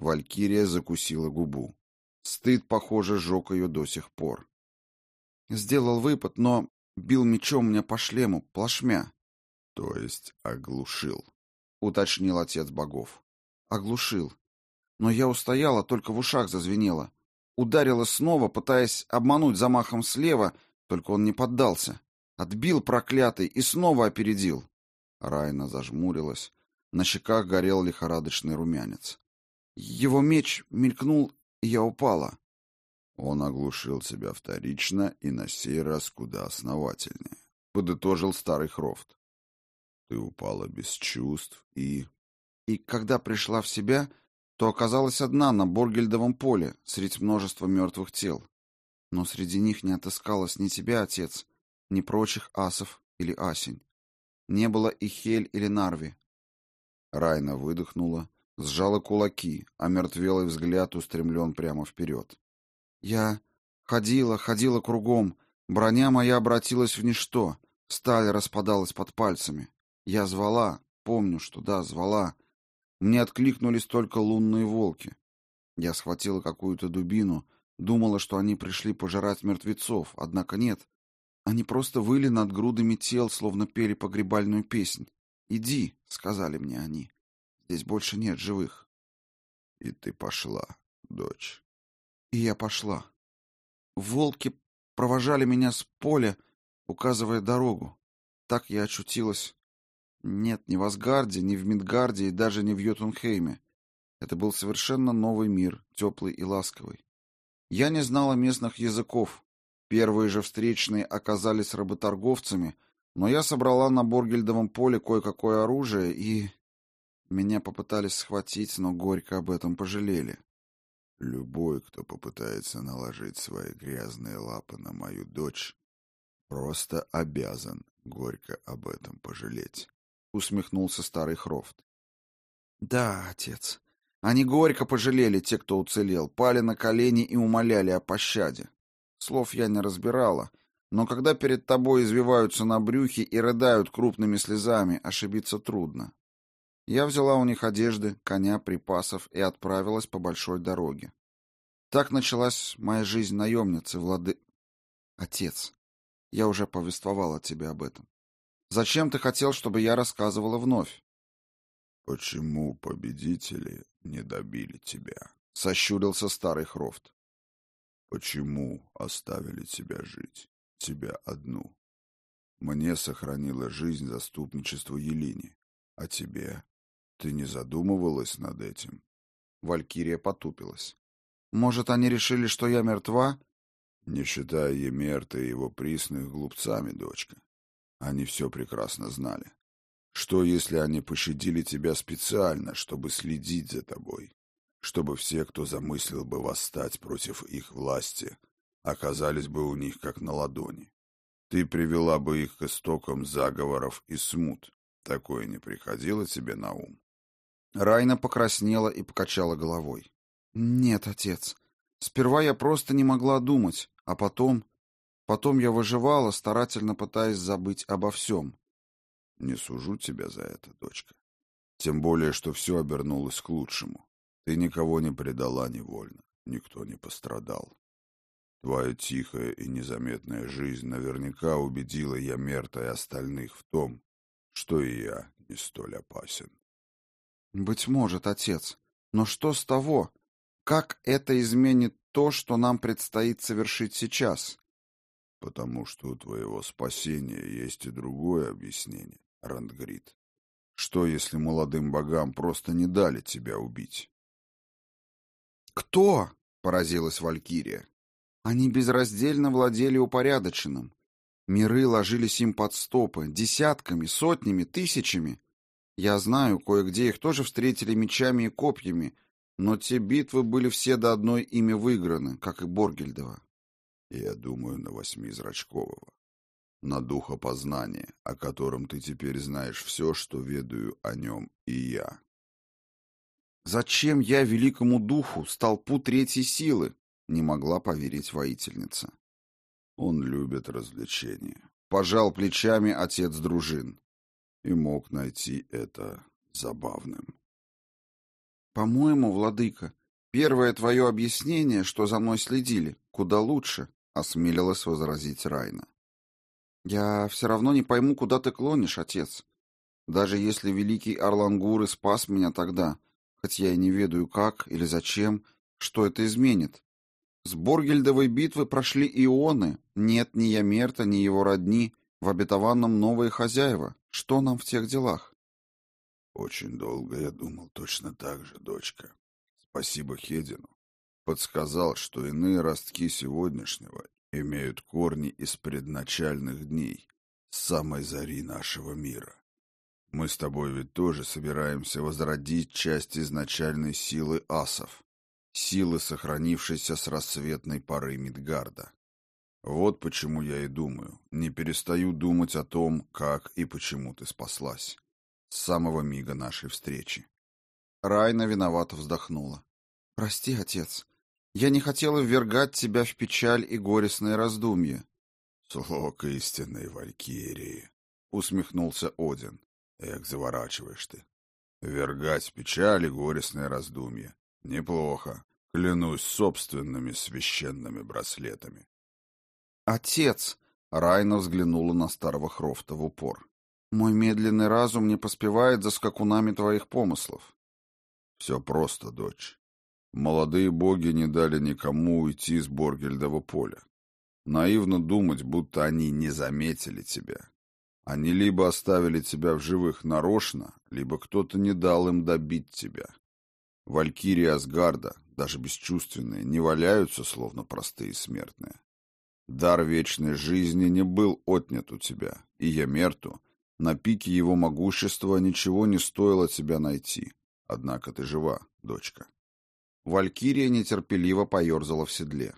Валькирия закусила губу. Стыд, похоже, сжег ее до сих пор. Сделал выпад, но бил мечом мне по шлему, плашмя. То есть оглушил, уточнил отец богов. Оглушил. Но я устояла, только в ушах зазвенело. Ударила снова, пытаясь обмануть замахом слева, только он не поддался. Отбил проклятый и снова опередил. Райна зажмурилась. На щеках горел лихорадочный румянец. Его меч мелькнул, и я упала. Он оглушил себя вторично и на сей раз куда основательнее, подытожил старый Хрофт. Ты упала без чувств и... И когда пришла в себя, то оказалась одна на Боргельдовом поле, среди множества мертвых тел. Но среди них не отыскалось ни тебя, отец, ни прочих асов или асень. Не было и Хель или Нарви. Райна выдохнула, сжала кулаки, а мертвелый взгляд устремлен прямо вперед. Я ходила кругом, броня моя обратилась в ничто, сталь распадалась под пальцами. Я звала, помню, что да, звала. Мне откликнулись только лунные волки. Я схватила какую-то дубину, думала, что они пришли пожирать мертвецов, однако нет. Они просто выли над грудами тел, словно пели погребальную песнь. «Иди», — сказали мне они, — «здесь больше нет живых». И ты пошла, дочь. И я пошла. Волки провожали меня с поля, указывая дорогу. Так я очутилась... Нет, не в Асгарде, не в Мидгарде и даже не в Йотунхейме. Это был совершенно новый мир, теплый и ласковый. Я не знала местных языков. Первые же встречные оказались работорговцами, но я собрала на Боргельдовом поле кое-какое оружие, и... Меня попытались схватить, но горько об этом пожалели. Любой, кто попытается наложить свои грязные лапы на мою дочь, просто обязан горько об этом пожалеть. Усмехнулся старый Хрофт. Да, отец. Они горько пожалели, те, кто уцелел, пали на колени и умоляли о пощаде. Слов я не разбирала, но когда перед тобой извиваются на брюхе и рыдают крупными слезами, ошибиться трудно. Я взяла у них одежды, коня, припасов и отправилась по большой дороге. Так началась моя жизнь наемницы, Отец, я уже повествовала тебе об этом. Зачем ты хотел, чтобы я рассказывала вновь? Почему победители не добили тебя? Сощурился старый Хрофт. Почему оставили тебя жить? Тебя одну. Мне сохранила жизнь заступничество Елине. А тебе? Ты не задумывалась над этим? Валькирия потупилась. Может, они решили, что я мертва? Не считая Емерта и его присных глупцами, дочка. Они все прекрасно знали. Что, если они пощадили тебя специально, чтобы следить за тобой? Чтобы все, кто замыслил бы восстать против их власти, оказались бы у них как на ладони. Ты привела бы их к истокам заговоров и смут. Такое не приходило тебе на ум? Райна покраснела и покачала головой. Нет, отец. Сперва я просто не могла думать, а потом... Потом я выживала, старательно пытаясь забыть обо всем. Не сужу тебя за это, дочка. Тем более, что все обернулось к лучшему. Ты никого не предала невольно, никто не пострадал. Твоя тихая и незаметная жизнь наверняка убедила Ямерта и остальных в том, что и я не столь опасен. Быть может, отец, но что с того? Как это изменит то, что нам предстоит совершить сейчас? Потому что у твоего спасения есть и другое объяснение, Рандгрид. Что, если молодым богам просто не дали тебя убить? «Кто?» — поразилась Валькирия. «Они безраздельно владели упорядоченным. Миры ложились им под стопы, десятками, сотнями, тысячами. Я знаю, кое-где их тоже встретили мечами и копьями, но те битвы были все до одной ими выиграны, как и Боргельдова. Я думаю на Восьмизрачкового, на духопознание, о котором ты теперь знаешь все, что ведаю о нем и я. Зачем я великому духу, столпу третьей силы? Не могла поверить воительница. Он любит развлечения. Пожал плечами отец дружин и мог найти это забавным. По-моему, владыка, первое твое объяснение, что за мной следили, куда лучше, осмелилась возразить Райна. Я все равно не пойму, куда ты клонишь, отец. Даже если великий Арлангур и спас меня тогда, хоть я и не ведаю как или зачем, что это изменит? С Боргельдовой битвы прошли ионы, нет ни Ямерта, ни его родни, в обетованном новые хозяева. Что нам в тех делах? Очень долго я думал точно так же, дочка. Спасибо Хедину. Подсказал, что иные ростки сегодняшнего имеют корни из предначальных дней, с самой зари нашего мира. Мы с тобой ведь тоже собираемся возродить часть изначальной силы асов, силы, сохранившейся с рассветной поры Мидгарда. Вот почему я и думаю, не перестаю думать о том, как и почему ты спаслась. С самого мига нашей встречи. Райна виновато вздохнула. Прости, отец. Я не хотела ввергать тебя в печаль и горестные раздумья. Слог истинной валькирии, усмехнулся Один. Эх, заворачиваешь ты. Ввергать в печаль и горестные раздумья. Неплохо. Клянусь собственными священными браслетами. Отец! Райна взглянула на старого Хрофта в упор. Мой медленный разум не поспевает за скакунами твоих помыслов. Все просто, дочь. Молодые боги не дали никому уйти с Боргельдова поля. Наивно думать, будто они не заметили тебя. Они либо оставили тебя в живых нарочно, либо кто-то не дал им добить тебя. Валькирии Асгарда, даже бесчувственные, не валяются, словно простые смертные. Дар вечной жизни не был отнят у тебя, и Ямерту, на пике его могущества, ничего не стоило тебя найти. Однако ты жива, дочка. Валькирия нетерпеливо поерзала в седле.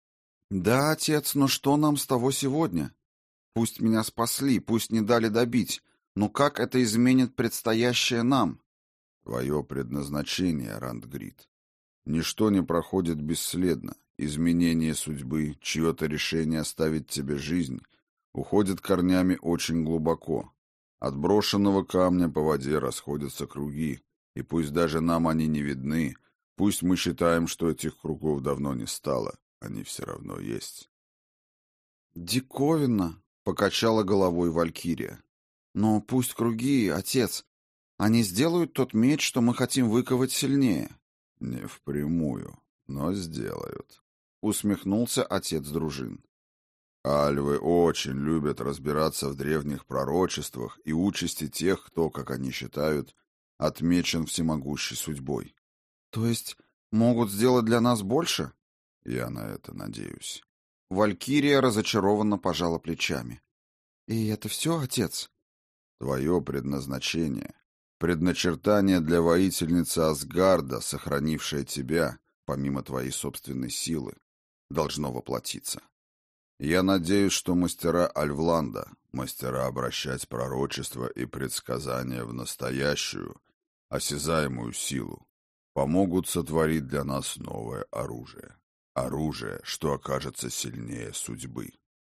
Да, отец, но что нам с того сегодня? Пусть меня спасли, пусть не дали добить, но как это изменит предстоящее нам? Твое предназначение, Рандгрид. Ничто не проходит бесследно. Изменение судьбы, чье-то решение оставить тебе жизнь, уходит корнями очень глубоко. От брошенного камня по воде расходятся круги, и пусть даже нам они не видны, пусть мы считаем, что этих кругов давно не стало, они все равно есть. Диковинно, покачала головой Валькирия. Но пусть круги, отец, они сделают тот меч, что мы хотим выковать сильнее. Не впрямую, но сделают, усмехнулся отец дружин. Альвы очень любят разбираться в древних пророчествах и участи тех, кто, как они считают, отмечен всемогущей судьбой. То есть могут сделать для нас больше? Я на это надеюсь. Валькирия разочарованно пожала плечами. И это все, отец? Твое предназначение, предначертание для воительницы Асгарда, сохранившее тебя, помимо твоей собственной силы, должно воплотиться. Я надеюсь, что мастера Альвланда, мастера обращать пророчества и предсказания в настоящую, осязаемую силу, помогут сотворить для нас новое оружие. Оружие, что окажется сильнее судьбы.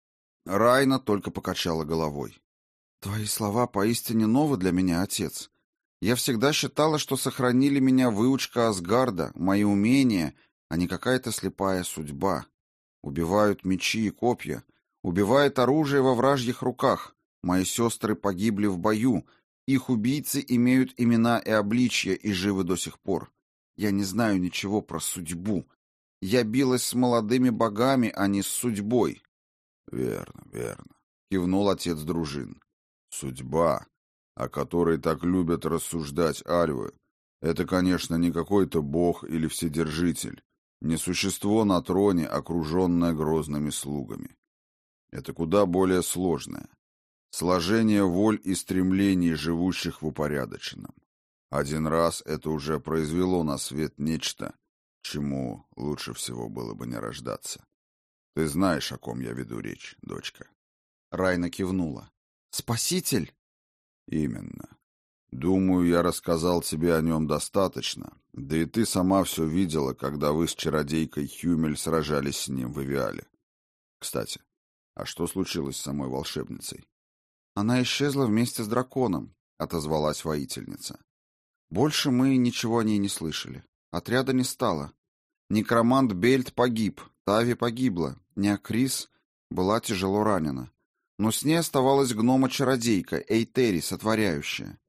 Райна только покачала головой. Твои слова поистине новы для меня, отец. Я всегда считала, что сохранили меня выучка Асгарда, мои умения, а не какая-то слепая судьба. Убивают мечи и копья, убивает оружие во вражьих руках. Мои сестры погибли в бою, их убийцы имеют имена и обличья и живы до сих пор. Я не знаю ничего про судьбу. Я билась с молодыми богами, а не с судьбой. Верно, кивнул отец дружин. Судьба, о которой так любят рассуждать альвы, это, конечно, не какой-то бог или вседержитель, не существо на троне, окруженное грозными слугами. Это куда более сложное. Сложение воль и стремлений, живущих в упорядоченном. Один раз это уже произвело на свет нечто, чему лучше всего было бы не рождаться. Ты знаешь, о ком я веду речь, дочка. Райна кивнула. Спаситель? Именно. Думаю, я рассказал тебе о нем достаточно, да и ты сама все видела, когда вы с чародейкой Хюмель сражались с ним в Эвиале. Кстати, а что случилось с самой волшебницей? Она исчезла вместе с драконом, отозвалась воительница. Больше мы ничего о ней не слышали. Отряда не стало. Некромант Бельт погиб, Тави погибла, Неокрис была тяжело ранена. Но с ней оставалась гнома-чародейка Эйтери, сотворяющая.